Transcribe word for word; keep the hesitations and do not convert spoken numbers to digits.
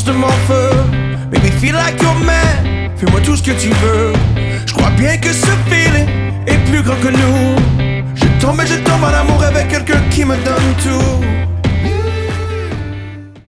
de mon feu. Baby, feel like your man. Fais-moi tout ce que tu veux. Je crois bien que ce feeling est plus grand que nous. Je tombe et je tombe en amour avec quelqu'un qui me donne tout.